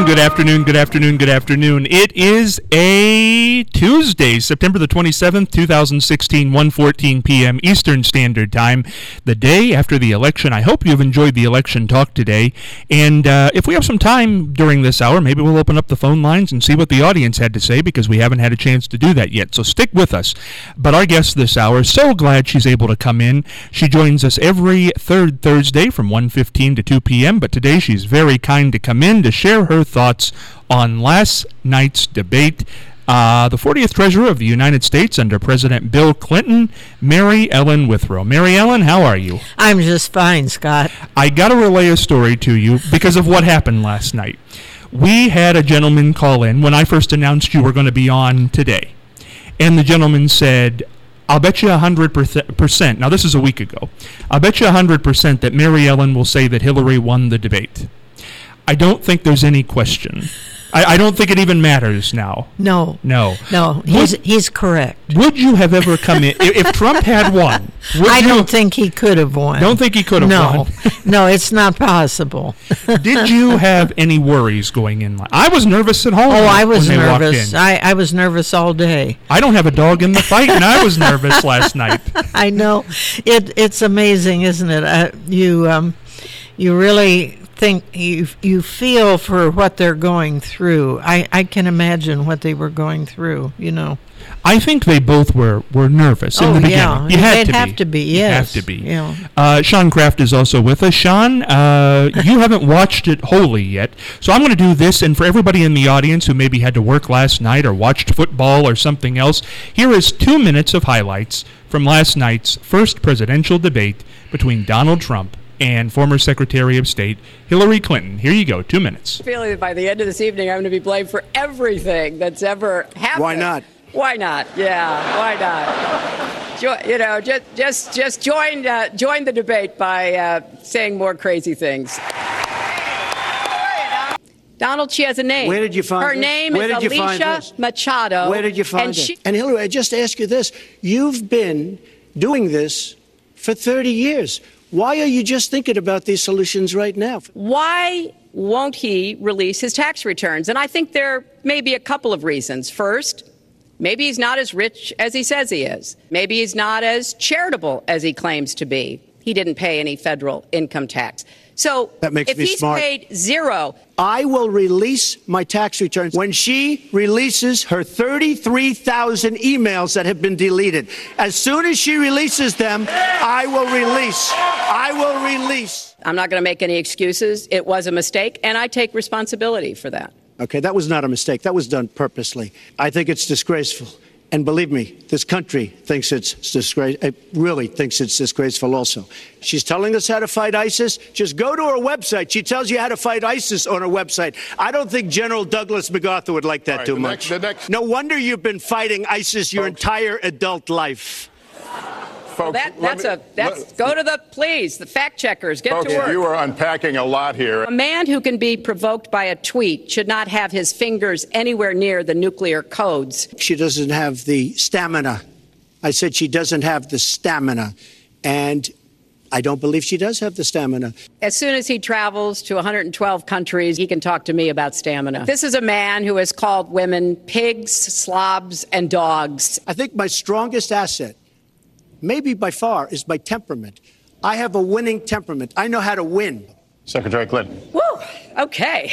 good afternoon, good afternoon, good afternoon. It is a Tuesday, September the 27th, 2016, 1:14 p.m. Eastern Standard Time, the day after the election. I hope you've enjoyed the election talk today. And if we have some time during this hour, maybe we'll open up the phone lines and see what the audience had to say, because we haven't had a chance to do that yet. So stick with us. But our guest this hour, so glad she's able to come in. She joins us every third Thursday from 1:15 to 2 p.m., but today she's very kind to come in to share her thoughts on last night's debate. The 40th Treasurer of the United States under President Bill Clinton, Mary Ellen Withrow. Mary Ellen, how are you? I'm just fine, Scott. I got to relay a story to you because of what happened last night. We had a gentleman call in when I first announced you were going to be on today. And the gentleman said, I'll bet you 100%. Now, this is a week ago. I'll bet you 100% that Mary Ellen will say that Hillary won the debate. I don't think there's any question. I don't think it even matters now. No. He's correct. Would you have ever come in if Trump had won? I don't think he could have won. Don't think he could have won. No, it's not possible. Did you have any worries going in? I was nervous at home. Oh, I was when nervous. I was nervous all day. I don't have a dog in the fight, and I was nervous last night. I know. It's amazing, isn't it? You really think you feel for what they're going through. I can imagine what they were going through, you know. I think they both were nervous in the beginning. Yeah. They'd have to be, yes. Have to be. Yeah. Sean Kraft is also with us. Sean, you haven't watched it wholly yet, so I'm going to do this, and for everybody in the audience who maybe had to work last night or watched football or something else, here is 2 minutes of highlights from last night's first presidential debate between Donald Trump and former Secretary of State Hillary Clinton. Here you go, 2 minutes. I feel that by the end of this evening, I'm going to be blamed for everything that's ever happened. Why not? Why not? Yeah, why not? Just join the debate by saying more crazy things. Donald, she has a name. Where did you find her this? name Where is did you find Alicia this? Machado. Where did you find it? And Hillary, I just ask you this. You've been doing this for 30 years. Why are you just thinking about these solutions right now? Why won't he release his tax returns? And I think there may be a couple of reasons. First, maybe he's not as rich as he says he is. Maybe he's not as charitable as he claims to be. He didn't pay any federal income tax. So that makes if me he's smart. paid zero. I will release my tax returns when she releases her 33,000 emails that have been deleted. As soon as she releases them, I will release. I'm not going to make any excuses. It was a mistake, and I take responsibility for that. Okay, that was not a mistake. That was done purposely. I think it's disgraceful. And believe me, this country thinks it's disgraceful. It really thinks it's disgraceful also. She's telling us how to fight ISIS. Just go to her website. She tells you how to fight ISIS on her website. I don't think General Douglas MacArthur would like that too much. No wonder you've been fighting ISIS your entire adult life. Folks, go to the fact checkers, get to work. You are unpacking a lot here. A man who can be provoked by a tweet should not have his fingers anywhere near the nuclear codes. She doesn't have the stamina. I said she doesn't have the stamina. And I don't believe she does have the stamina. As soon as he travels to 112 countries, he can talk to me about stamina. This is a man who has called women pigs, slobs, and dogs. I think my strongest asset, maybe by far, is my temperament. I have a winning temperament. I know how to win. Secretary Clinton. Woo, okay.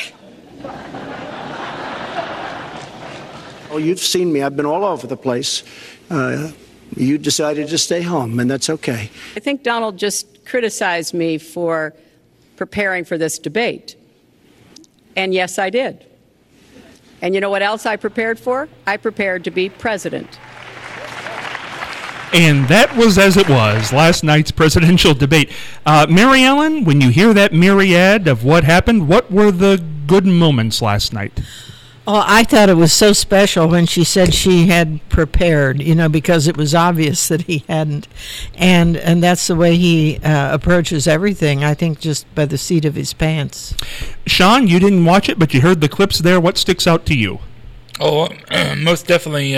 Oh, you've seen me. I've been all over the place. You decided to stay home, and that's okay. I think Donald just criticized me for preparing for this debate. And yes, I did. And you know what else I prepared for? I prepared to be president. And that was as it was, last night's presidential debate. Mary Ellen, when you hear that myriad of what happened, what were the good moments last night? Oh, I thought it was so special when she said she had prepared, because it was obvious that he hadn't. And that's the way he approaches everything, I think, just by the seat of his pants. Sean, you didn't watch it, but you heard the clips there. What sticks out to you? Oh, most definitely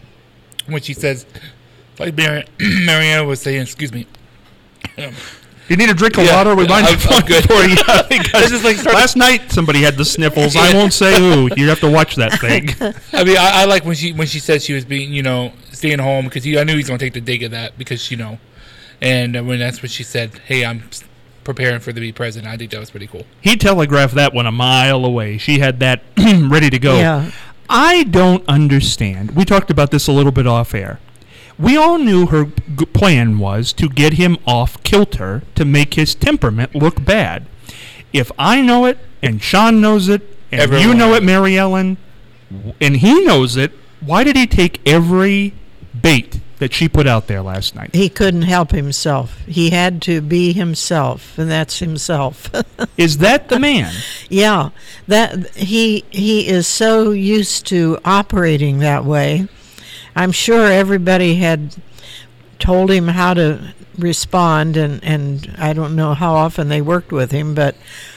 when she says, like Mariana was saying, excuse me. You need a drink of water? We might have one for you. Because last night somebody had the sniffles. I won't say who. You have to watch that thing. I mean, I like when she said she was being, staying home because I knew he was going to take the dig of that because, and when that's what she said, hey, I'm preparing for to be president. I think that was pretty cool. He telegraphed that one a mile away. She had that ready to go. Yeah. I don't understand. We talked about this a little bit off air. We all knew her plan was to get him off kilter to make his temperament look bad. If I know it, and Sean knows it, and Everyone. you know it, Mary Ellen, and he knows it, why did he take every bait that she put out there last night? He couldn't help himself. He had to be himself, and that's himself. Is that the man? Yeah, that he is so used to operating that way. I'm sure everybody had told him how to respond, and I don't know how often they worked with him, but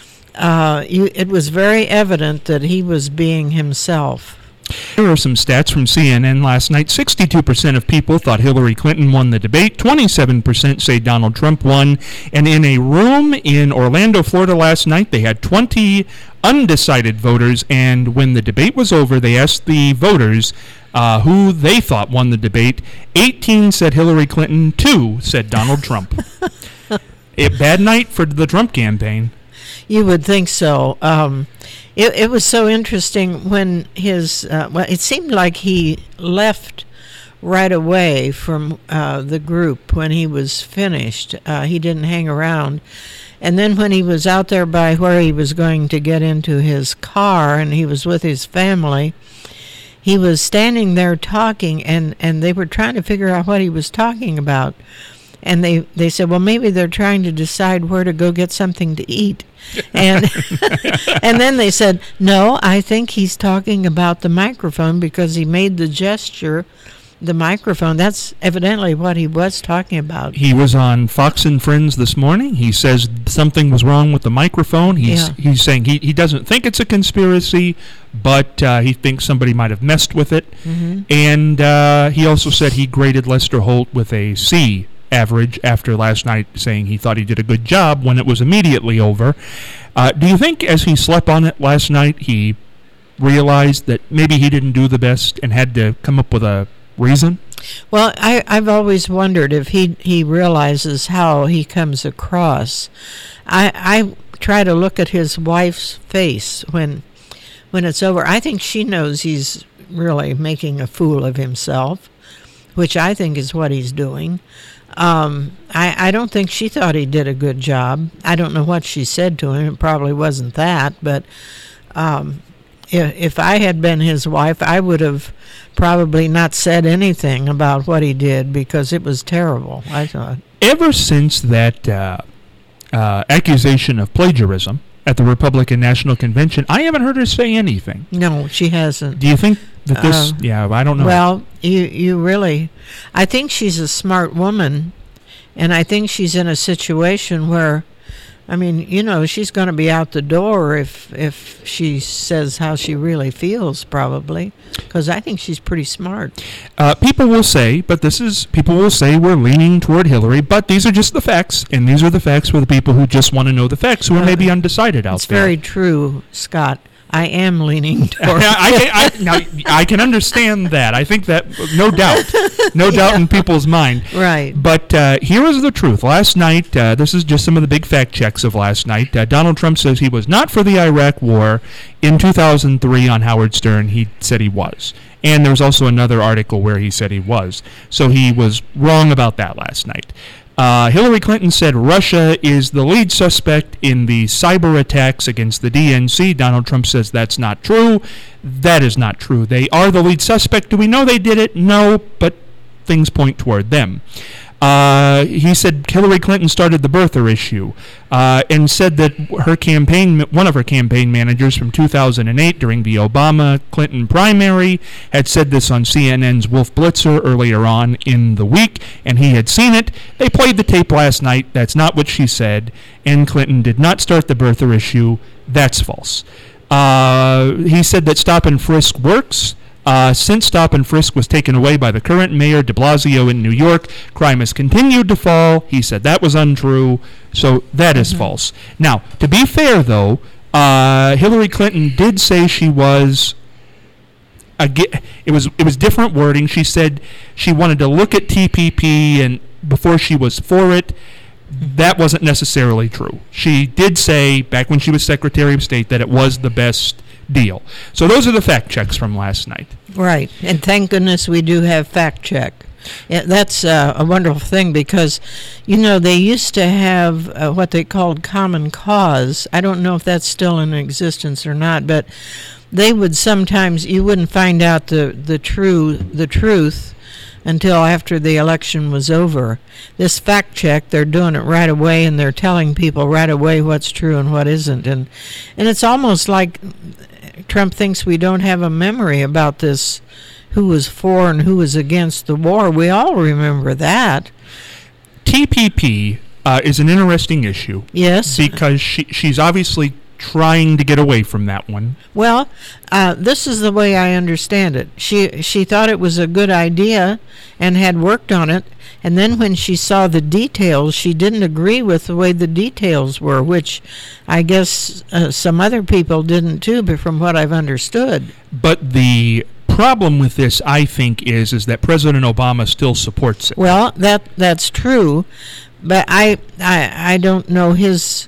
it was very evident that he was being himself. Here are some stats from CNN last night. 62% of people thought Hillary Clinton won the debate. 27% say Donald Trump won. And in a room in Orlando, Florida last night, they had 20 undecided voters. And when the debate was over, they asked the voters who they thought won the debate. 18 said Hillary Clinton. 2 said Donald Trump. A bad night for the Trump campaign. You would think so. It was so interesting when it seemed like he left right away from the group when he was finished. He didn't hang around. And then when he was out there by where he was going to get into his car and he was with his family, he was standing there talking, and they were trying to figure out what he was talking about. And they said, well, maybe they're trying to decide where to go get something to eat. And and then they said, no, I think he's talking about the microphone because he made the gesture, the microphone. That's evidently what he was talking about. He was on Fox and Friends this morning. He says something was wrong with the microphone. He's saying he doesn't think it's a conspiracy, but he thinks somebody might have messed with it. Mm-hmm. And he also said he graded Lester Holt with a C average after last night, saying he thought he did a good job when it was immediately over. Do you think as he slept on it last night, he realized that maybe he didn't do the best and had to come up with a reason? Well, I've always wondered if he realizes how he comes across. I try to look at his wife's face when it's over. I think she knows he's really making a fool of himself, which I think is what he's doing. I don't think she thought he did a good job. I don't know what she said to him. It probably wasn't that, but if I had been his wife, I would have probably not said anything about what he did because it was terrible, I thought. Ever since that accusation of plagiarism at the Republican National Convention, I haven't heard her say anything. No, she hasn't. Do you think that this... I don't know. Well, you really... I think she's a smart woman, and I think she's in a situation where, I mean, she's going to be out the door if she says how she really feels, probably, because I think she's pretty smart. People will say we're leaning toward Hillary, but these are just the facts, and these are the facts for the people who just want to know the facts, who are maybe undecided out it's there. It's very true, Scott. I am leaning toward. I can understand that. I think that no doubt in people's mind. Right. But here is the truth. Last night, this is just some of the big fact checks of last night. Donald Trump says he was not for the Iraq War. In 2003, on Howard Stern, he said he was. And there was also another article where he said he was. So he was wrong about that last night. Hillary Clinton said Russia is the lead suspect in the cyber attacks against the DNC. Donald Trump says that's not true. That is not true. They are the lead suspect. Do we know they did it? No, but things point toward them. He said Hillary Clinton started the birther issue and said that one of her campaign managers from 2008 during the Obama-Clinton primary had said this on CNN's Wolf Blitzer earlier on in the week, and he had seen it. They played the tape last night. That's not what she said, and Clinton did not start the birther issue. That's false. He said that stop and frisk works. Since stop and frisk was taken away by the current mayor de Blasio in New York, crime has continued to fall. He said that was untrue, so that is false. Now, to be fair, though, Hillary Clinton did say she was. It was different wording. She said she wanted to look at TPP and before she was for it. That wasn't necessarily true. She did say back when she was Secretary of State that it was the best deal. So those are the fact checks from last night. Right, and thank goodness we do have fact check. Yeah, that's a wonderful thing because, they used to have what they called Common Cause. I don't know if that's still in existence or not, but they would sometimes, you wouldn't find out the truth until after the election was over. This fact check, they're doing it right away, and they're telling people right away what's true and what isn't. And it's almost like Trump thinks we don't have a memory about this, who was for and who was against the war. We all remember that. TPP is an interesting issue. Yes. Because she's obviously trying to get away from that one. Well, this is the way I understand it. She thought it was a good idea and had worked on it, and then when she saw the details, she didn't agree with the way the details were, which I guess some other people didn't too, but from what I've understood. But the problem with this, I think, is that President Obama still supports it. Well, that's true, but I don't know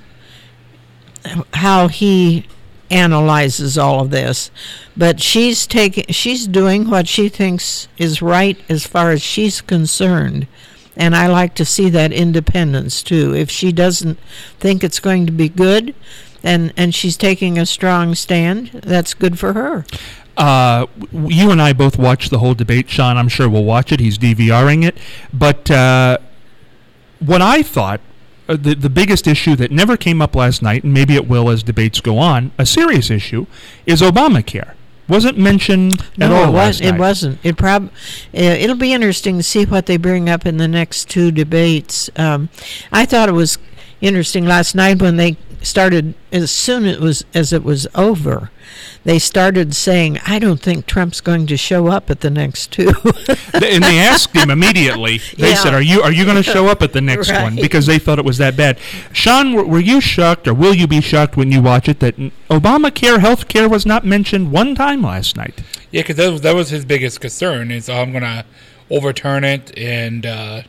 how he analyzes all of this, but she's doing what she thinks is right as far as she's concerned, and I like to see that independence too. If she doesn't think it's going to be good, and she's taking a strong stand, that's good for her. You and I both watched the whole debate. Sean, I'm sure, will watch it. He's DVRing it. But what I thought, the biggest issue that never came up last night, and maybe it will as debates go on, a serious issue, is Obamacare. Wasn't mentioned at all last night. It wasn't. It'll be interesting to see what they bring up in the next two debates. I thought it was interesting last night when they started, as soon as it was over, they started saying, I don't think Trump's going to show up at the next two. And they asked him immediately. They said, are you going to show up at the next one? Because they thought it was that bad. Sean, were you shocked, or will you be shocked when you watch it, that Obamacare health care was not mentioned one time last night? Yeah, because that was his biggest concern, is I'm going to overturn it and,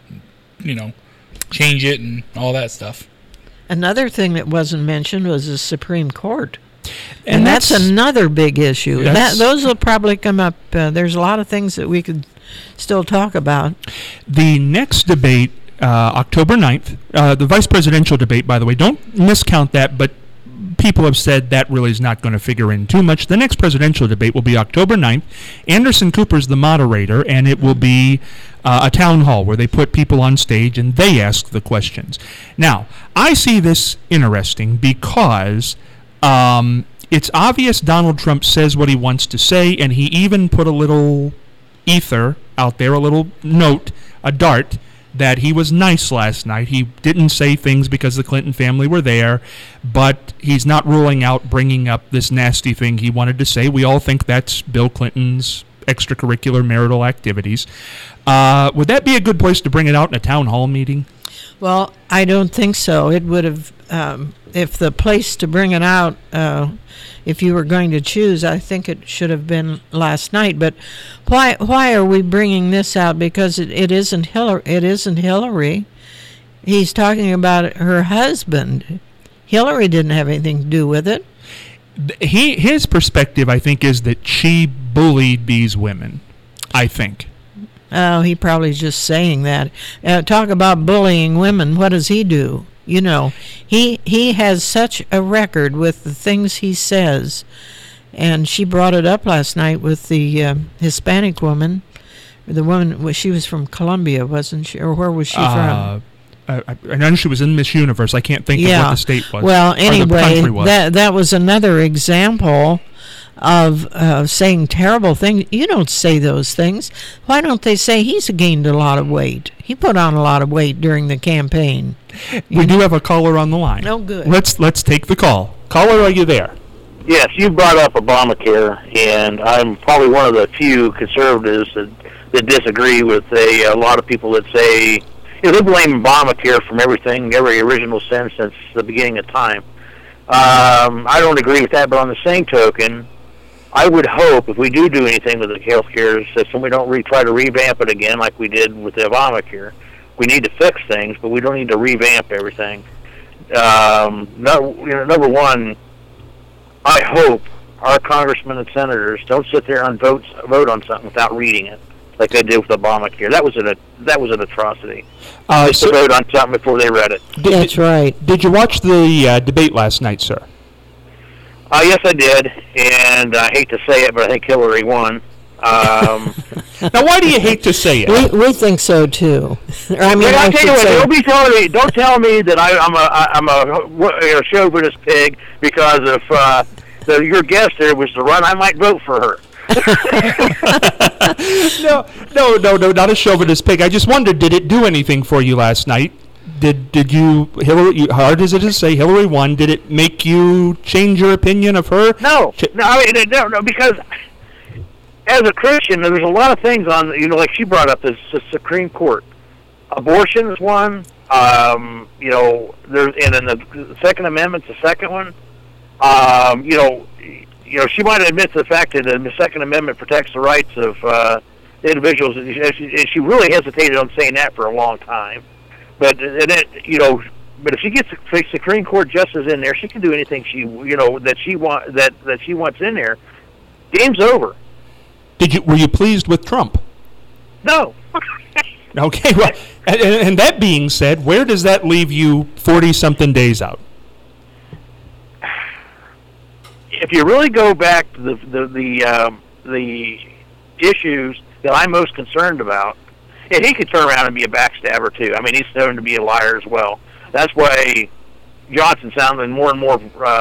change it and all that stuff. Another thing that wasn't mentioned was the Supreme Court. And that's another big issue. Those will probably come up. There's a lot of things that we could still talk about. The next debate, October 9th, the vice presidential debate, by the way, don't miscount that, but people have said that really is not going to figure in too much. The next presidential debate will be October 9th. Anderson Cooper's the moderator, and it will be a town hall where they put people on stage and they ask the questions. Now, I see this interesting because it's obvious Donald Trump says what he wants to say, and he even put a little ether out there, a little note, a dart, that he was nice last night. He didn't say things because the Clinton family were there, but he's not ruling out bringing up this nasty thing he wanted to say. We all think that's Bill Clinton's extracurricular marital activities. Would that be a good place to bring it out in a town hall meeting? Well, I don't think so. It would have, if the place to bring it out, if you were going to choose, I think it should have been last night. But why are we bringing this out? Because it isn't Hillary. It isn't Hillary. He's talking about her husband. Hillary didn't have anything to do with it. His perspective, I think, is that she bullied these women, I think. Oh, he probably just saying that. Talk about bullying women. What does he do? He has such a record with the things he says. And she brought it up last night with the Hispanic woman. The woman, she was from Colombia, wasn't she? Or where was she from? I know she was in Miss Universe. I can't think of what the state was. Well, anyway, or the country was. That was another example of saying terrible things. You don't say those things. Why don't they say he's gained a lot of weight? He put on a lot of weight during the campaign. We do have a caller on the line. Oh, good. Let's take the call. Caller, are you there? Yes, you brought up Obamacare, and I'm probably one of the few conservatives that disagree with a lot of people that say, they blame Obamacare from everything, every original sin since the beginning of time. I don't agree with that, but on the same token, I would hope if we do anything with the healthcare system, we don't try to revamp it again like we did with the Obamacare. We need to fix things, but we don't need to revamp everything. Number one, I hope our congressmen and senators don't sit there and vote on something without reading it, like they did with Obamacare. That was an atrocity. Just to vote on something before they read it. That's right. Did you watch the debate last night, sir? Yes, I did, and I hate to say it, but I think Hillary won. Now, why do you hate to say it? We think so too. I mean, I tell you what, don't tell me that I'm a chauvinist pig because if your guest there was to run, I might vote for her. No, not a chauvinist pig. I just wondered, did it do anything for you last night? Did you, Hillary, hard as it is to say, Hillary won, did it make you change your opinion of her? No, because as a Christian, there's a lot of things on, like she brought up, the Supreme Court. Abortion is one, and then the Second Amendment's the second one. She might admit to the fact that the Second Amendment protects the rights of individuals, and she really hesitated on saying that for a long time. But if she gets the Supreme Court justice in there, she can do anything that she wants in there. Game's over. Were you pleased with Trump? No. Okay, well, and that being said, where does that leave you 40-something days out? If you really go back to the issues that I'm most concerned about, and he could turn around and be a backstabber too. I mean, he's known to be a liar as well. That's why Johnson sounded more and more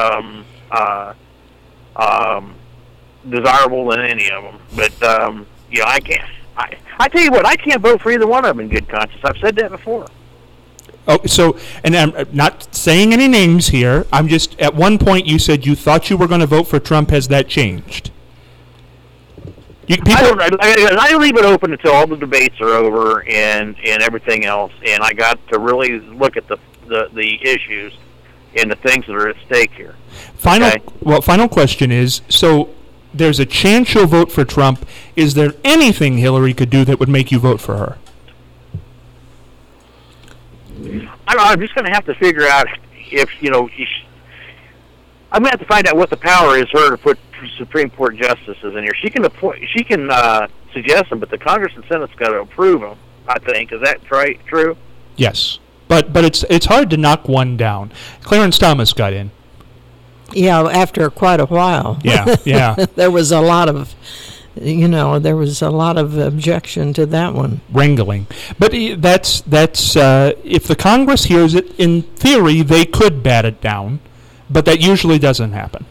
desirable than any of them. But I can't. I tell you what, I can't vote for either one of them in good conscience. I've said that before. Oh, so, and I'm not saying any names here. I'm just, at one point you said you thought you were going to vote for Trump. Has that changed? I leave it open until all the debates are over and everything else, and I got to really look at the issues and the things that are at stake here. Final question is, so there's a chance you'll vote for Trump. Is there anything Hillary could do that would make you vote for her? I don't know. I'm just going to have to figure out if, I'm going to have to find out what the power is for her to put Supreme Court justices in here. She can suggest them, but the Congress and Senate's got to approve them, I think. Is that true? Yes. But it's hard to knock one down. Clarence Thomas got in. Yeah, after quite a while. Yeah. There was a lot of objection to that one. Wrangling. But that's if the Congress hears it, in theory, they could bat it down, but that usually doesn't happen.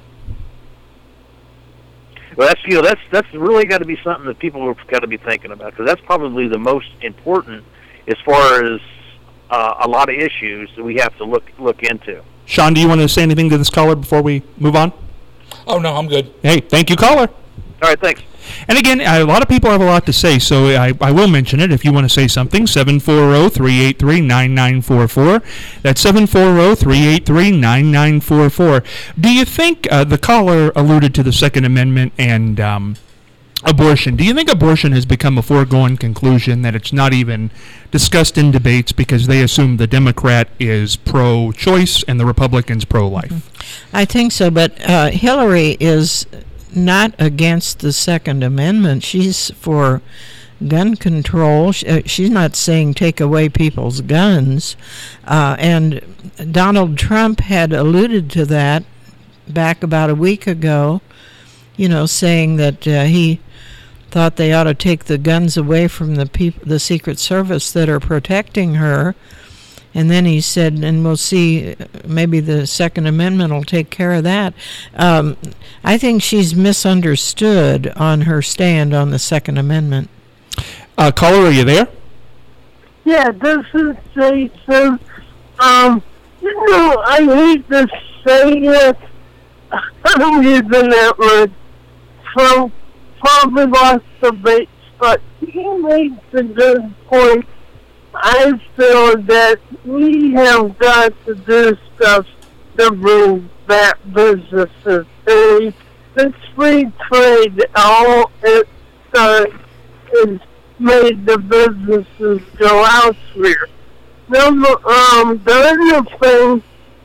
Well, that's really got to be something that people have got to be thinking about, because that's probably the most important as far as a lot of issues that we have to look into. Sean, do you want to say anything to this caller before we move on? Oh, no, I'm good. Hey, thank you, caller. All right, thanks. And again, a lot of people have a lot to say, so I will mention it if you want to say something. 740-383-9944. That's 740-383-9944. Do you think, the caller alluded to the Second Amendment and abortion. Do you think abortion has become a foregone conclusion, that it's not even discussed in debates because they assume the Democrat is pro-choice and the Republican's pro-life? I think so, but Hillary is not against the Second Amendment. She's for gun control. She's not saying take away people's guns. And Donald Trump had alluded to that back about a week ago, saying that he thought they ought to take the guns away from the Secret Service that are protecting her. And then he said, and we'll see, maybe the Second Amendment will take care of that. I think she's misunderstood on her stand on the Second Amendment. Caller, are you there? Yeah, this is Jason. I hate to say it, I'm using that word. Trump probably lost debates, but he makes a good point. I feel that we have got to do stuff to bring back businesses. This free trade, all it does is made the businesses go elsewhere. The other thing,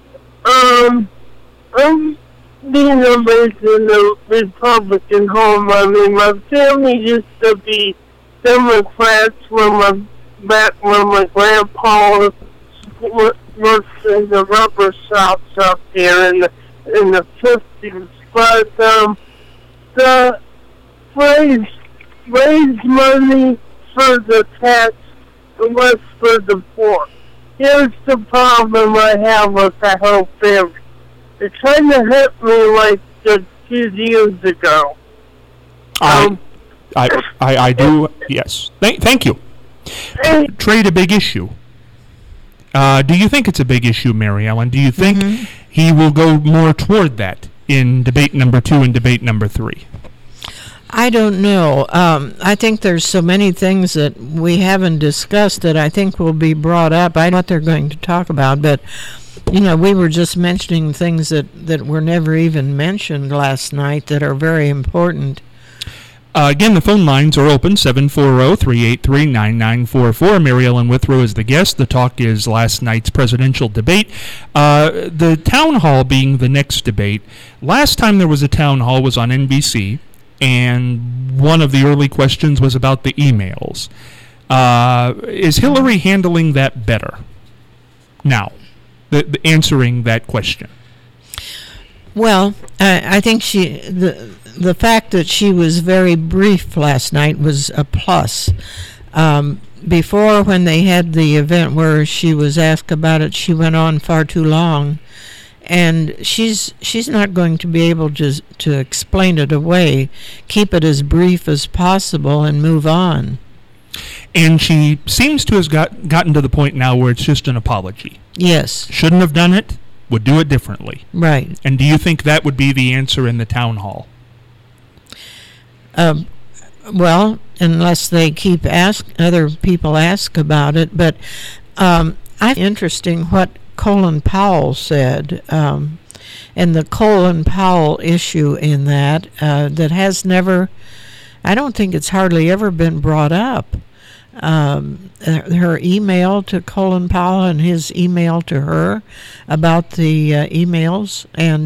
I'm being raised in a Republican home. I mean, my family used to be Democrats back when my grandpa worked in the rubber shops up here in the 50s. But the phrase raise money for the tax and less for the poor. Here's the problem I have with the whole family. It kind of hit me like a few years ago. I do, yes. Thank you. Trade a big issue. Do you think it's a big issue, Mary Ellen? Do you think he will go more toward that in debate number 2 and debate number 3? I don't know. I think there's so many things that we haven't discussed that I think will be brought up. I don't know what they're going to talk about, but we were just mentioning things that were never even mentioned last night that are very important. Again, the phone lines are open, 740-383-9944. Mary Ellen Withrow is the guest. The talk is last night's presidential debate. The town hall being the next debate. Last time there was a town hall was on NBC, and one of the early questions was about the emails. Is Hillary handling that better now, the answering that question? Well, I think the fact that she was very brief last night was a plus. Before, when they had the event where she was asked about it, she went on far too long, and she's not going to be able to explain it away. Keep it as brief as possible and move on. And she seems to have gotten to the point now where it's just an apology. Yes. Shouldn't have done it, would do it differently. Right. And do you think that would be the answer in the town hall? Well, unless they keep other people ask about it. But I find interesting what Colin Powell said, and the Colin Powell issue in that has never, I don't think it's hardly ever been brought up. Her email to Colin Powell and his email to her about the emails, and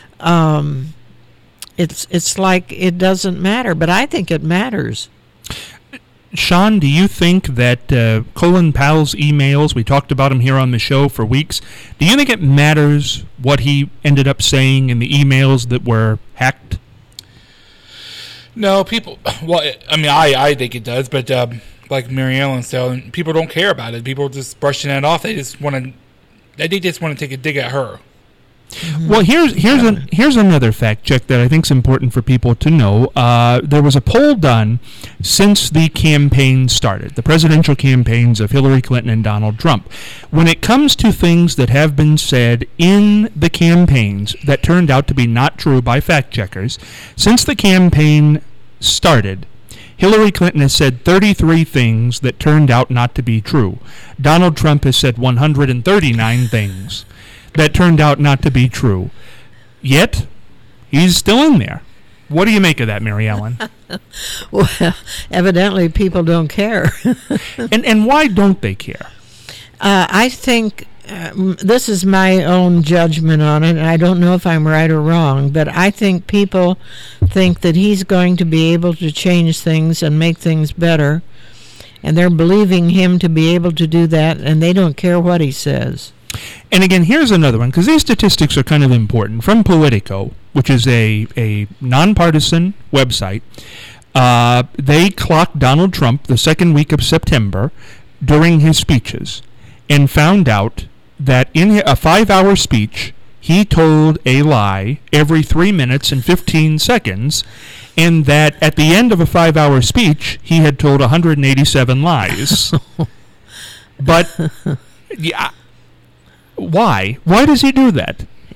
it's like it doesn't matter, but I think it matters. Sean, do you think that Colin Powell's emails, we talked about him here on the show for weeks, do you think it matters what he ended up saying in the emails that were hacked? No, I think it does, but like Mary Ellen said, people don't care about it. People are just brushing it off. They just want to take a dig at her. Well, here's another fact check that I think is important for people to know. There was a poll done since the campaign started, the presidential campaigns of Hillary Clinton and Donald Trump. When it comes to things that have been said in the campaigns that turned out to be not true by fact checkers, since the campaign started, Hillary Clinton has said 33 things that turned out not to be true. Donald Trump has said 139 things that turned out not to be true. Yet, he's still in there. What do you make of that, Mary Ellen? Well, evidently people don't care. And why don't they care? I think this is my own judgment on it, and I don't know if I'm right or wrong, but I think people think that he's going to be able to change things and make things better, and they're believing him to be able to do that, and they don't care what he says. And again, here's another one, because these statistics are kind of important. From Politico, which is a nonpartisan website, they clocked Donald Trump the second week of September during his speeches and found out that in a 5-hour speech, he told a lie every 3 minutes and 15 seconds, and that at the end of a 5-hour speech, he had told 187 lies. But, yeah... Why? Why does he do that?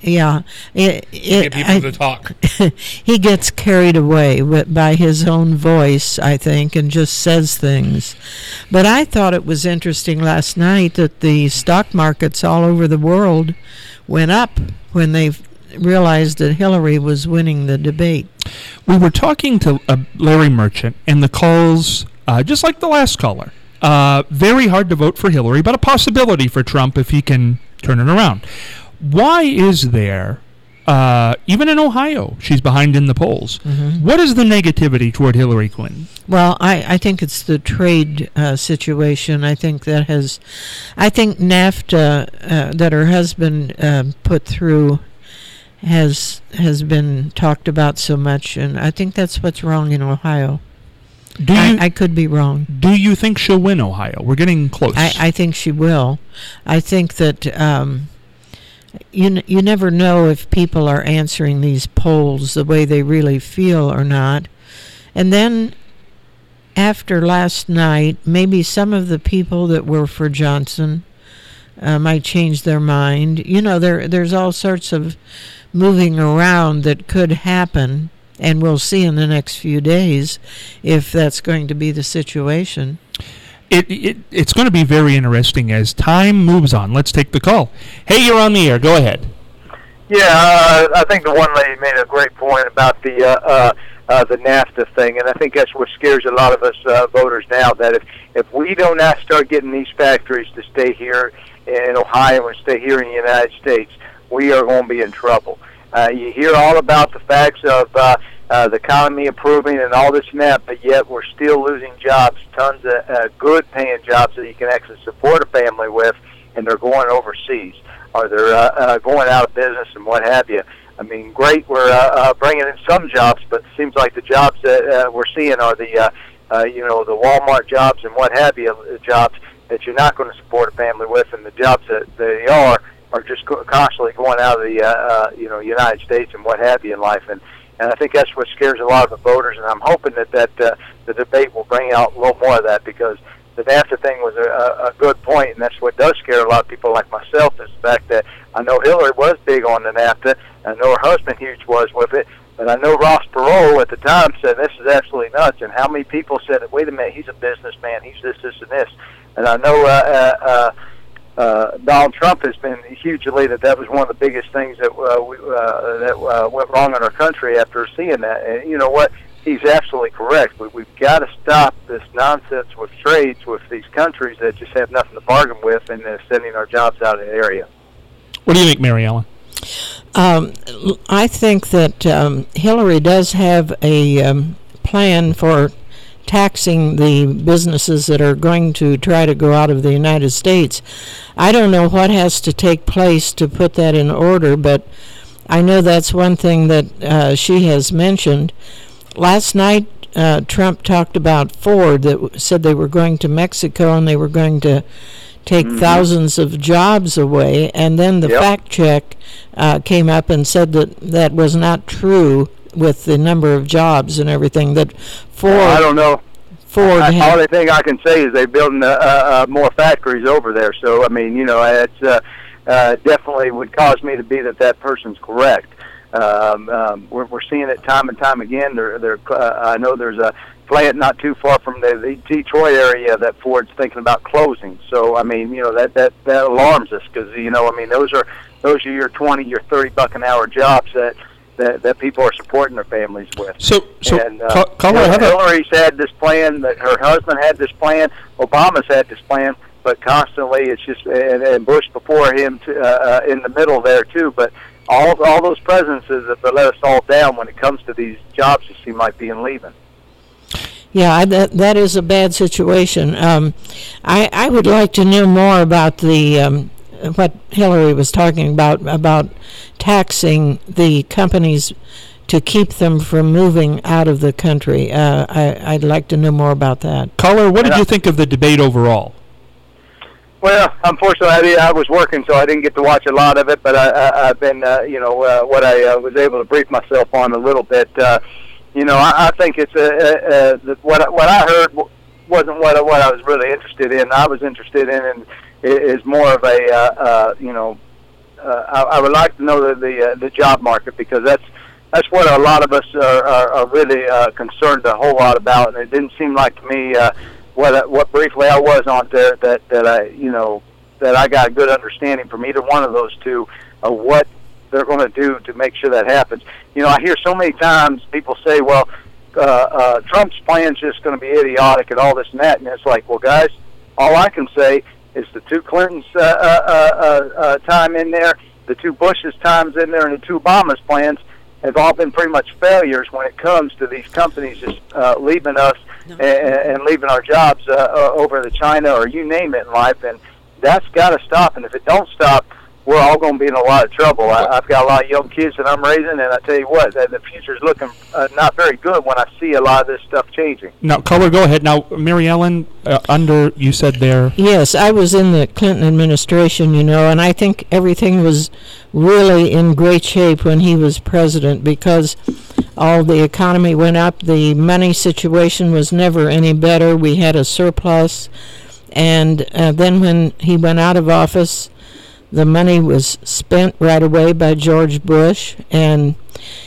Yeah, Get people to talk. he gets carried away by his own voice, I think, and just says things. But I thought it was interesting last night that the stock markets all over the world went up when they realized that Hillary was winning the debate. We were talking to Larry Merchant, and the calls, just like the last caller, very hard to vote for Hillary, but a possibility for Trump if he can turn it around. Why is there, even in Ohio, she's behind in the polls? Mm-hmm. What is the negativity toward Hillary Clinton? Well, I think it's the trade situation. I think NAFTA that her husband put through has been talked about so much, and I think that's what's wrong in Ohio. I could be wrong. Do you think she'll win Ohio? We're getting close. I think she will. I think that you never know if people are answering these polls the way they really feel or not. And then after last night, maybe some of the people that were for Johnson might change their mind. You know, there's all sorts of moving around that could happen, and we'll see in the next few days if that's going to be the situation. It's going to be very interesting as time moves on. Let's take the call. Hey, you're on the air. Go ahead. Yeah, I think the one lady made a great point about the NAFTA thing, and I think that's what scares a lot of us voters now, that if we do not start getting these factories to stay here in Ohio and stay here in the United States, we are going to be in trouble. You hear all about the facts of the economy improving and all this and that, but yet we're still losing jobs, tons of good-paying jobs that you can actually support a family with, and they're going overseas, or they're going out of business and what have you. I mean, great, we're bringing in some jobs, but it seems like the jobs that we're seeing are the Walmart jobs and what have you, jobs that you're not going to support a family with, and the jobs that they are just constantly going out of the United States and what have you in life, and I think that's what scares a lot of the voters, and I'm hoping that the debate will bring out a little more of that, because the NAFTA thing was a good point, and that's what does scare a lot of people like myself, is the fact that I know Hillary was big on the NAFTA, I know her husband huge was with it, but I know Ross Perot at the time said this is absolutely nuts, and how many people said, wait a minute, he's a businessman, he's this, and this, and I know Donald Trump has been hugely that was one of the biggest things that went wrong in our country after seeing that. And you know what? He's absolutely correct. We've got to stop this nonsense with trades with these countries that just have nothing to bargain with, and sending our jobs out of the area. What do you think, Mary Ellen? I think that Hillary does have a plan for taxing the businesses that are going to try to go out of the United States. I don't know what has to take place to put that in order, but I know that's one thing that she has mentioned. Last night, Trump talked about Ford, that said they were going to Mexico and they were going to take thousands of jobs away, and then the fact check came up and said that that was not true with the number of jobs and everything that Ford. I don't know. Ford. All I think I can say is they're building more factories over there. So I mean, it's definitely would cause me to be that person's correct. We're seeing it time and time again. I know there's a plant not too far from the Detroit area that Ford's thinking about closing. So I mean, that alarms us, because those are your $20, your $30 an hour jobs that people are supporting their families with. Hillary's had this plan, that her husband had this plan, Obama's had this plan, but constantly it's just, and Bush before him in the middle there too, but all those presidents have let us all down when it comes to these jobs that seem like being leaving. Yeah, that is a bad situation. I would like to know more about the what Hillary was talking about taxing the companies to keep them from moving out of the country. I'd like to know more about that. Caller, what did you think of the debate overall? Well, unfortunately, I was working, so I didn't get to watch a lot of it, but I've been, what I was able to brief myself on a little bit. I think it's what I heard wasn't what I was really interested in. I was interested in is more of I would like to know the job market, because that's what a lot of us are really concerned a whole lot about. And it didn't seem like to me what briefly I was on there that I got a good understanding from either one of those two of what they're going to do to make sure that happens. I hear so many times people say, well, Trump's plan's just going to be idiotic and all this and that. And it's like, well, guys, all I can say is the two Clintons' time in there, the two Bush's times in there, and the two Obama's plans have all been pretty much failures when it comes to these companies just leaving us and leaving our jobs over to China or you name it in life. And that's got to stop. And if it don't stop, we're all going to be in a lot of trouble. I've got a lot of young kids that I'm raising, and I tell you what, the future's looking not very good when I see a lot of this stuff changing. Now, Caller, go ahead. Now, Mary Ellen, you said there. Yes, I was in the Clinton administration, and I think everything was really in great shape when he was president, because all the economy went up. The money situation was never any better. We had a surplus. And then when he went out of office, the money was spent right away by George Bush, and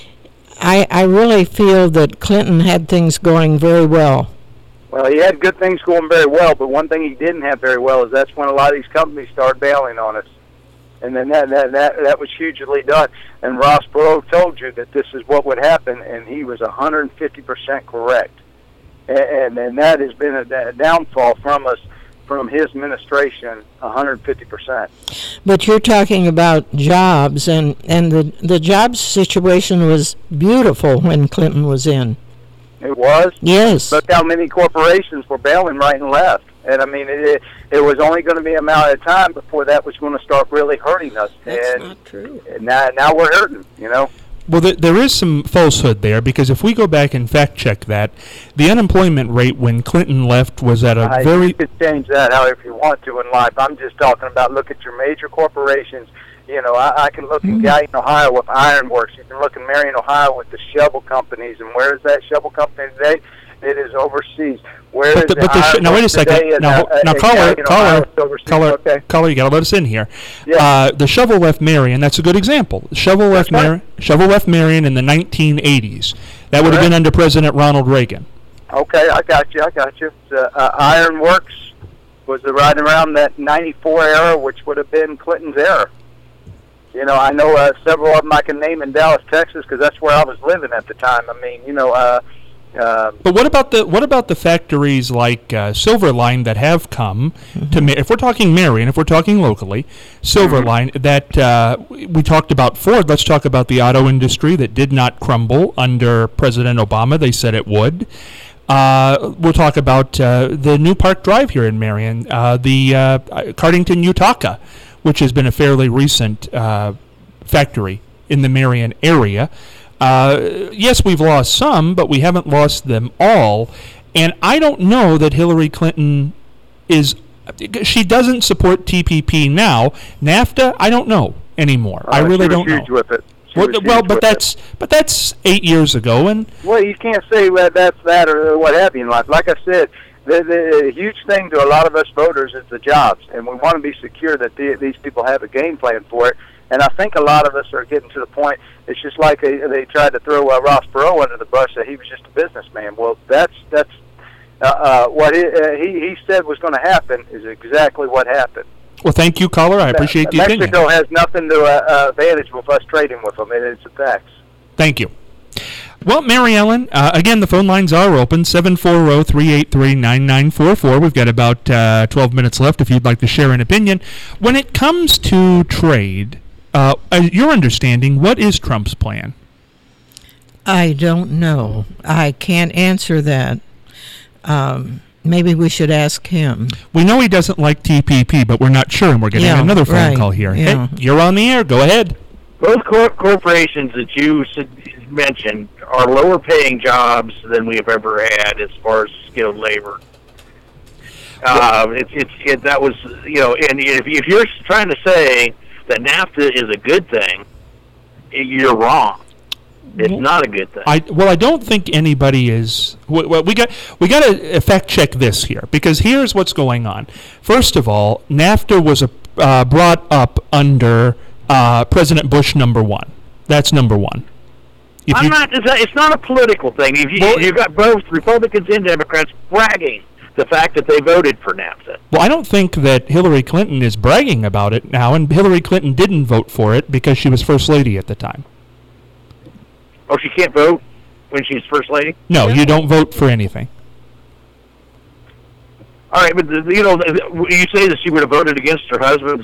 I really feel that Clinton had things going very well. Well, he had good things going very well, but one thing he didn't have very well is that's when a lot of these companies started bailing on us. And then that was hugely done. And Ross Perot told you that this is what would happen, and he was 150% correct. And that has been a downfall from his administration, 150%. But you're talking about jobs, and the jobs situation was beautiful when Clinton was in. It was? Yes. Look how many corporations were bailing right and left. And, I mean, it was only going to be a matter of time before that was going to start really hurting us. That's not true. And now we're hurting, Well, there is some falsehood there, because if we go back and fact-check that, the unemployment rate when Clinton left was at a very... You could change that however you want to in life. I'm just talking about look at your major corporations. I can look in Galion, Ohio with Ironworks. You can look in Marion, Ohio with the shovel companies. And where is that shovel company today? It is overseas. Now wait a second. Now, caller, you got to let us in here. Yeah. The shovel left Marion. That's a good example. Shovel left Marion in the 1980s. That would have been under President Ronald Reagan. Okay, I got you. Ironworks was right around that 94 era, which would have been Clinton's era. I know several of them I can name in Dallas, Texas, because that's where I was living at the time. I mean, but what about the factories like Silverline that have come to? If we're talking Marion, if we're talking locally, Silverline that we talked about Ford. Let's talk about the auto industry that did not crumble under President Obama. They said it would. We'll talk about the new Park Drive here in Marion, the Cardington Utaka, which has been a fairly recent factory in the Marion area. Yes, we've lost some, but we haven't lost them all. And I don't know that Hillary Clinton she doesn't support TPP now. NAFTA, I don't know anymore. I really don't know. With it. But that's 8 years ago, and you can't say that's that or what have you in life. Like I said, the huge thing to a lot of us voters is the jobs, and we want to be secure that these people have a game plan for it. And I think a lot of us are getting to the point. It's just like they tried to throw Ross Perot under the bus that he was just a businessman. Well, that's what he said was going to happen is exactly what happened. Well, thank you, caller. I appreciate the opinion. Mexico has nothing to advantage with us trading with them. It's a tax. Thank you. Well, Mary Ellen, again, the phone lines are open, 740-383-9944. We've got about 12 minutes left if you'd like to share an opinion. When it comes to trade, your understanding, what is Trump's plan? I don't know. I can't answer that. Maybe we should ask him. We know he doesn't like TPP, but we're not sure, and we're getting another phone call here. Yeah. Hey, you're on the air. Go ahead. Both corporations that you mentioned are lower paying jobs than we have ever had as far as skilled labor. That was, and if you're trying to say that NAFTA is a good thing, you're wrong. It's not a good thing. I don't think anybody is. Well, we got to fact check this here, because here's what's going on. First of all, NAFTA was brought up under President Bush number one. That's number one. It's not a political thing. You've got both Republicans and Democrats bragging the fact that they voted for NAFTA. Well, I don't think that Hillary Clinton is bragging about it now, and Hillary Clinton didn't vote for it because she was First Lady at the time. Oh, she can't vote when she's First Lady? No, you don't vote for anything. All right, but you say that she would have voted against her husband's.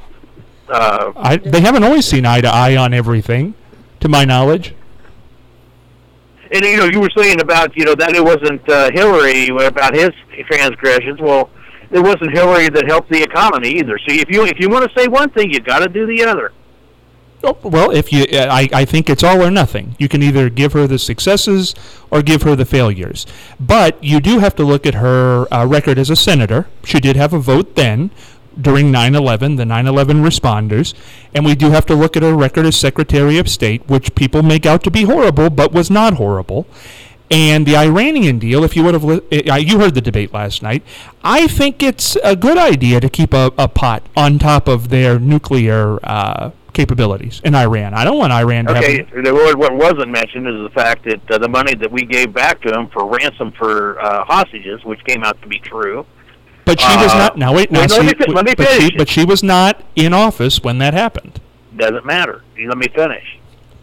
They haven't always seen eye to eye on everything, to my knowledge. And you were saying about that it wasn't Hillary about his transgressions. Well, it wasn't Hillary that helped the economy either. So if you want to say one thing, you got to do the other. Oh, well, I think it's all or nothing. You can either give her the successes or give her the failures. But you do have to look at her record as a senator. She did have a vote then during 9/11, the 9/11 responders. And we do have to look at her record as Secretary of State, which people make out to be horrible, but was not horrible. And the Iranian deal, if you would have, you heard the debate last night, I think it's a good idea to keep a pot on top of their nuclear capabilities in Iran. I don't want Iran to have... What wasn't mentioned is the fact that the money that we gave back to them for ransom for hostages, which came out to be true. But she was not... Now, wait. Let me finish. But she was not in office when that happened. Doesn't matter. Let me finish.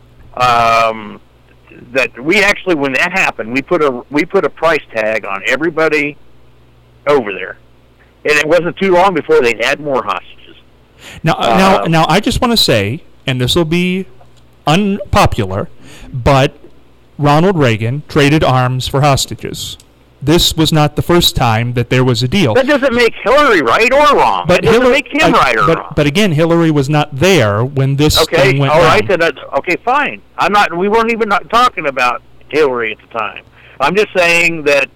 That we actually, when that happened, we put a price tag on everybody over there, and it wasn't too long before they had more hostages. Now, I just want to say, and this will be unpopular, but Ronald Reagan traded arms for hostages. This was not the first time that there was a deal. That doesn't make Hillary right or wrong. But that doesn't make him right or wrong. But again, Hillary was not there when this thing went down. All right, then, okay, fine. We weren't even talking about Hillary at the time. I'm just saying that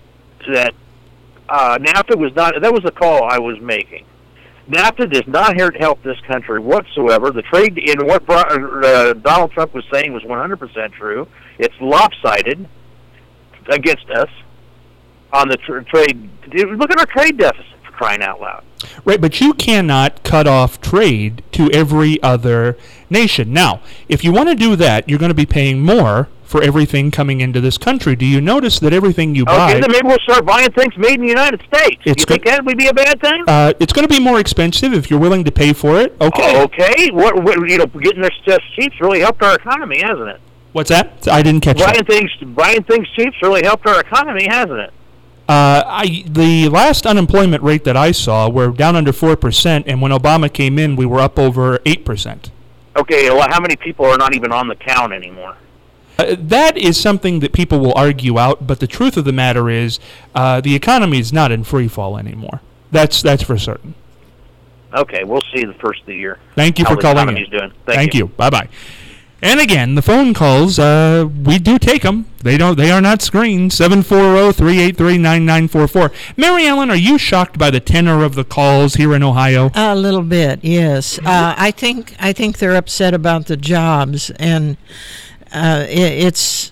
NAFTA was not. That was the call I was making. NAFTA does not help this country whatsoever. The trade in what Donald Trump was saying was 100% true. It's lopsided against us. On the trade, look at our trade deficit, for crying out loud. Right, but you cannot cut off trade to every other nation. Now, if you want to do that, you're going to be paying more for everything coming into this country. Do you notice that everything you buy... Okay, then maybe we'll start buying things made in the United States. Do you think that would be a bad thing? It's going to be more expensive if you're willing to pay for it. Okay. Oh, okay. Getting this stuff cheap's really helped our economy, hasn't it? What's that? I didn't catch that. Buying things cheap's really helped our economy, hasn't it? The last unemployment rate that I saw, we're down under 4%, and when Obama came in, we were up over 8%. Okay, well, how many people are not even on the count anymore? That is something that people will argue out, but the truth of the matter is the economy is not in free fall anymore. That's for certain. Okay, we'll see the first of the year. Thank you for calling in. Doing. Thank you. Bye-bye. And again, the phone calls, we do take them. They are not screened. 740-383-9944. Mary Ellen, are you shocked by the tenor of the calls here in Ohio? A little bit, yes. I think they're upset about the jobs, and it's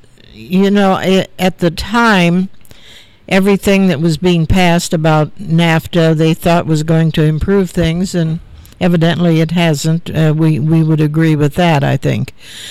at the time, everything that was being passed about NAFTA they thought was going to improve things, and evidently it hasn't. We would agree with that, I think.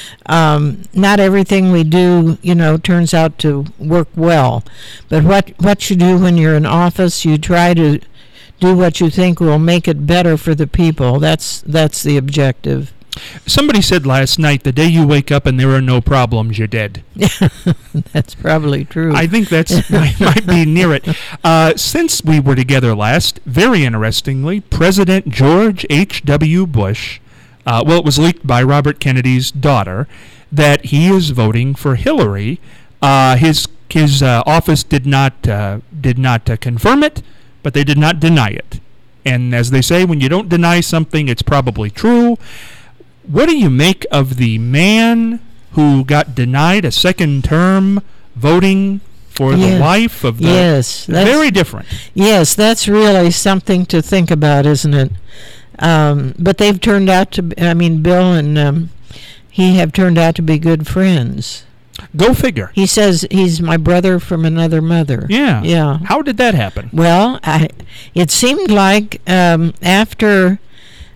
Not everything we do, turns out to work well. But what you do when you're in office, you try to do what you think will make it better for the people. That's the objective. Somebody said last night, the day you wake up and there are no problems, you're dead. That's probably true. I think that's might be near it. Since we were together last, very interestingly, President George H.W. Bush, it was leaked by Robert Kennedy's daughter, that he is voting for Hillary. His office did not confirm it, but they did not deny it. And as they say, when you don't deny something, it's probably true. What do you make of the man who got denied a second term voting for the wife of the... Yes. Very different. Yes, that's really something to think about, isn't it? But they've turned out to... Bill and he have turned out to be good friends. Go figure. He says he's my brother from another mother. Yeah. Yeah. How did that happen? Well, it seemed like after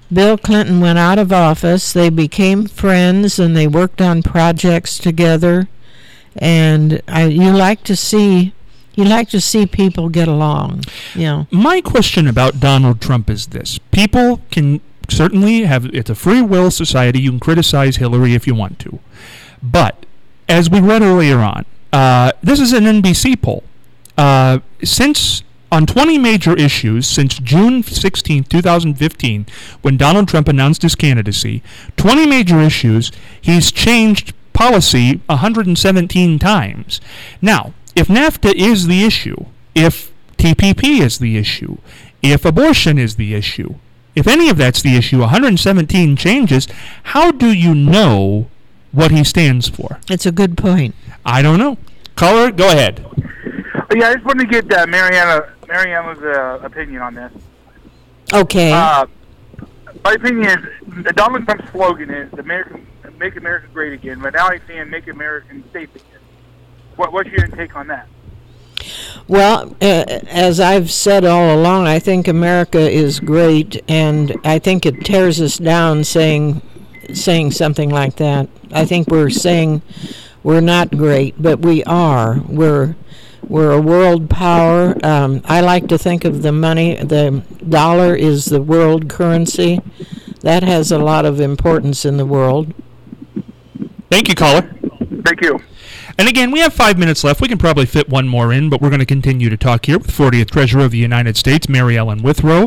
Bill Clinton went out of office. They became friends and they worked on projects together. And you like to see people get along. My question about Donald Trump is this: people can certainly it's a free will society. You can criticize Hillary if you want to, but as we read earlier on, this is an NBC poll. Since on 20 major issues since June 16, 2015, when Donald Trump announced his candidacy, 20 major issues, he's changed policy 117 times. Now, if NAFTA is the issue, if TPP is the issue, if abortion is the issue, if any of that's the issue, 117 changes, how do you know what he stands for? It's a good point. I don't know. Caller, go ahead. Yeah, I just wanted to get Mariana's opinion on this. Okay. My opinion is Donald Trump's slogan is "Make America Great Again," but now he's saying "Make America Safe Again." What's your take on that? Well, as I've said all along, I think America is great, and I think it tears us down saying something like that. I think we're saying we're not great, but we are. We're a world power. I like to think of the money. The dollar is the world currency. That has a lot of importance in the world. Thank you, caller. Thank you. And again, we have 5 minutes left. We can probably fit one more in, but we're going to continue to talk here with 40th Treasurer of the United States, Mary Ellen Withrow,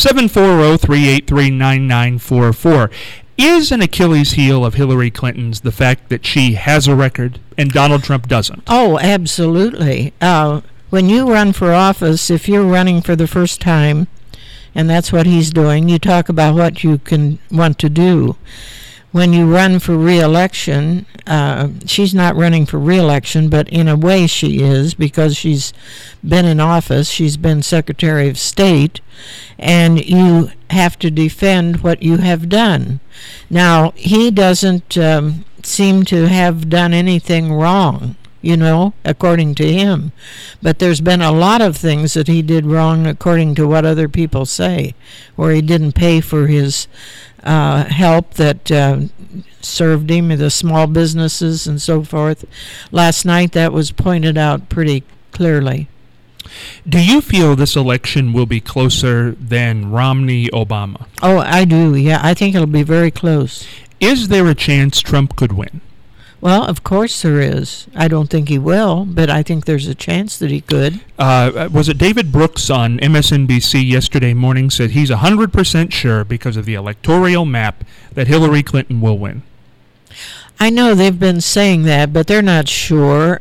740-383-9944. Is an Achilles heel of Hillary Clinton's the fact that she has a record and Donald Trump doesn't? Oh, absolutely. When you run for office, if you're running for the first time, and that's what he's doing, you talk about what you want to do. When you run for re-election, she's not running for re-election, but in a way she is, because she's been in office, she's been Secretary of State, and you have to defend what you have done. Now, he doesn't seem to have done anything wrong, according to him. But there's been a lot of things that he did wrong according to what other people say, where he didn't pay for his help that served him, the small businesses and so forth. Last night that was pointed out pretty clearly. Do you feel this election will be closer than Romney-Obama? Oh, I do, yeah. I think it'll be very close. Is there a chance Trump could win? Well, of course there is. I don't think he will, but I think there's a chance that he could. Was it David Brooks on MSNBC yesterday morning said he's 100% sure because of the electoral map that Hillary Clinton will win? I know they've been saying that, but they're not sure.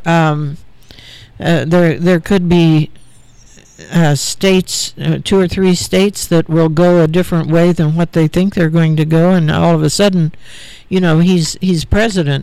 There could be states, 2 or 3 states that will go a different way than what they think they're going to go, and all of a sudden, he's president.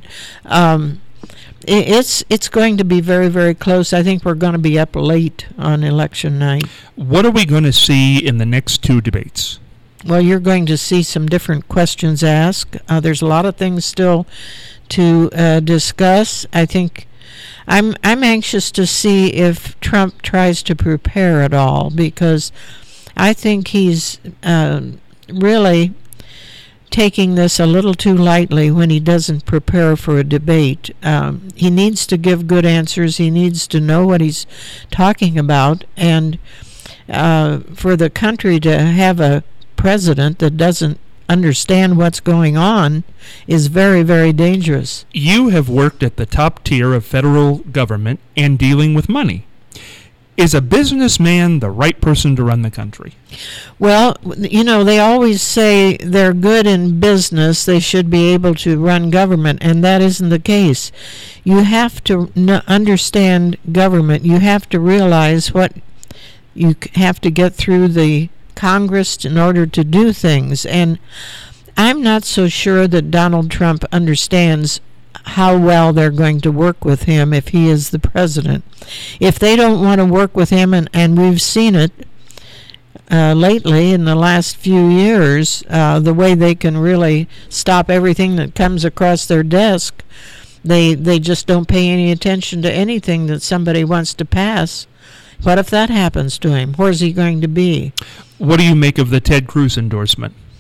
It's going to be very, very close. I think we're going to be up late on election night. What are we going to see in the next 2 debates? Well, you're going to see some different questions asked. There's a lot of things still to discuss. I think I'm anxious to see if Trump tries to prepare at all, because I think he's really taking this a little too lightly when he doesn't prepare for a debate. He needs to give good answers. He needs to know what he's talking about, and for the country to have a president that doesn't understand what's going on is very, very dangerous. You have worked at the top tier of federal government and dealing with money. Is a businessman the right person to run the country? Well, they always say they're good in business, they should be able to run government, and that isn't the case. You have to understand government. You have to realize what you have to get through the Congress in order to do things. And I'm not so sure that Donald Trump understands how well they're going to work with him if he is the president. If they don't want to work with him, and we've seen it lately in the last few years, the way they can really stop everything that comes across their desk, they just don't pay any attention to anything that somebody wants to pass. What if that happens to him? Where's he going to be? What do you make of the Ted Cruz endorsement?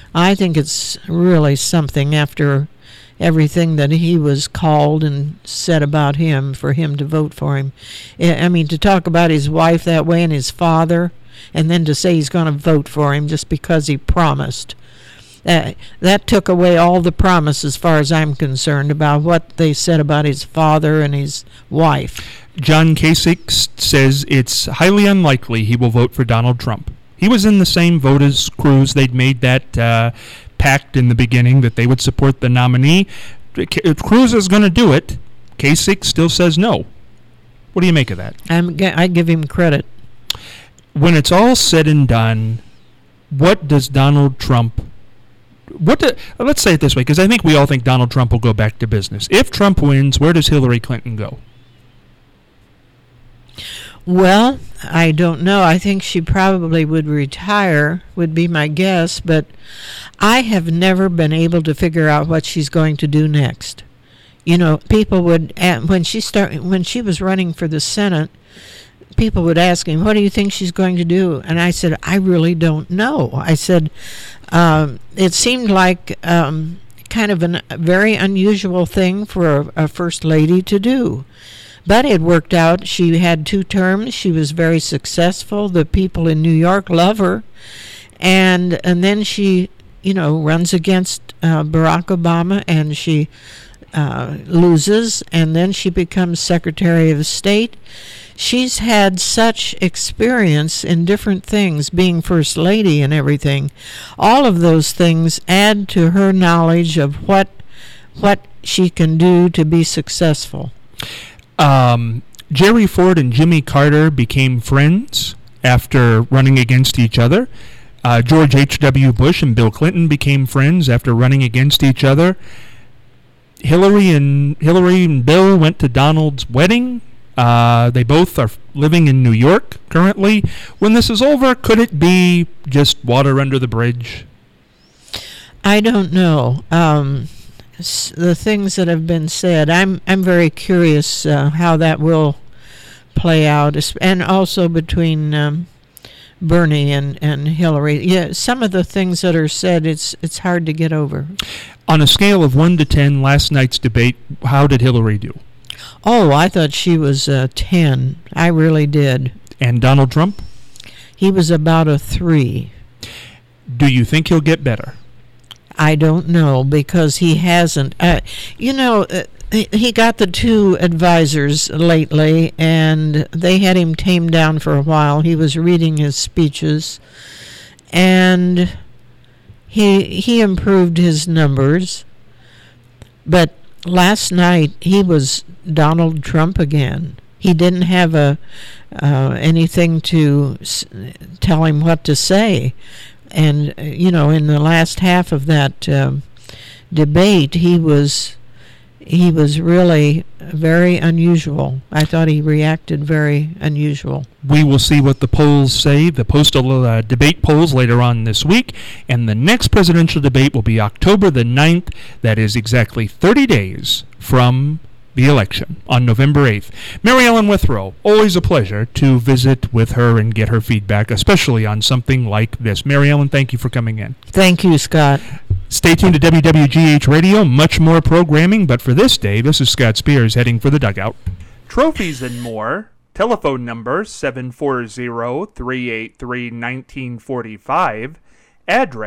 I think it's really something after everything that he was called and said about him for him to vote for him. I mean, to talk about his wife that way and his father, and then to say he's going to vote for him just because he promised. That took away all the promise as far as I'm concerned about what they said about his father and his wife. John Kasich says it's highly unlikely he will vote for Donald Trump. He was in the same vote as Cruz. They'd made that pact in the beginning that they would support the nominee. If Cruz is going to do it, Kasich still says no. What do you make of that? I give him credit. When it's all said and done, what does Donald Trump... let's say it this way, because I think we all think Donald Trump will go back to business. If Trump wins, where does Hillary Clinton go? Well, I don't know. I think she probably would retire, would be my guess, but I have never been able to figure out what she's going to do next. You know, people would, when she was running for the Senate, people would ask him, what do you think she's going to do? And I said, I really don't know. I said, it seemed like kind of a very unusual thing for a first lady to do. But it worked out. She had 2 terms. She was very successful. The people in New York love her. And then she, runs against Barack Obama, and she loses, and then she becomes Secretary of State. She's had such experience in different things, being First Lady and everything. All of those things add to her knowledge of what she can do to be successful. Jerry Ford and Jimmy Carter became friends after running against each other. George H.W. Bush and Bill Clinton became friends after running against each other. Hillary and Bill went to Donald's wedding. They both are living in New York currently. When this is over, could it be just water under the bridge? I don't know. The things that have been said, I'm very curious how that will play out, and also between Bernie and Hillary. Yeah, some of the things that are said, it's hard to get over. On a scale of 1 to 10, last night's debate, how did Hillary do? Oh, I thought she was 10. I really did. And Donald Trump? He was about a 3. Do you think he'll get better? I don't know, because he hasn't. He got the 2 advisors lately, and they had him tamed down for a while. He was reading his speeches, and he improved his numbers. But last night, he was Donald Trump again. He didn't have anything to tell him what to say. And, in the last half of that debate, he was really very unusual. I thought he reacted very unusual. We will see what the polls say, the postal debate polls later on this week. And the next presidential debate will be October the 9th. That is exactly 30 days from the election on November 8th. Mary Ellen Withrow, always a pleasure to visit with her and get her feedback, especially on something like this. Mary Ellen, thank you for coming in. Thank you, Scott. Stay tuned to WWGH Radio, much more programming, but for this day, this is Scott Spears heading for the dugout. Trophies and more. Telephone number 740-383-1945. Address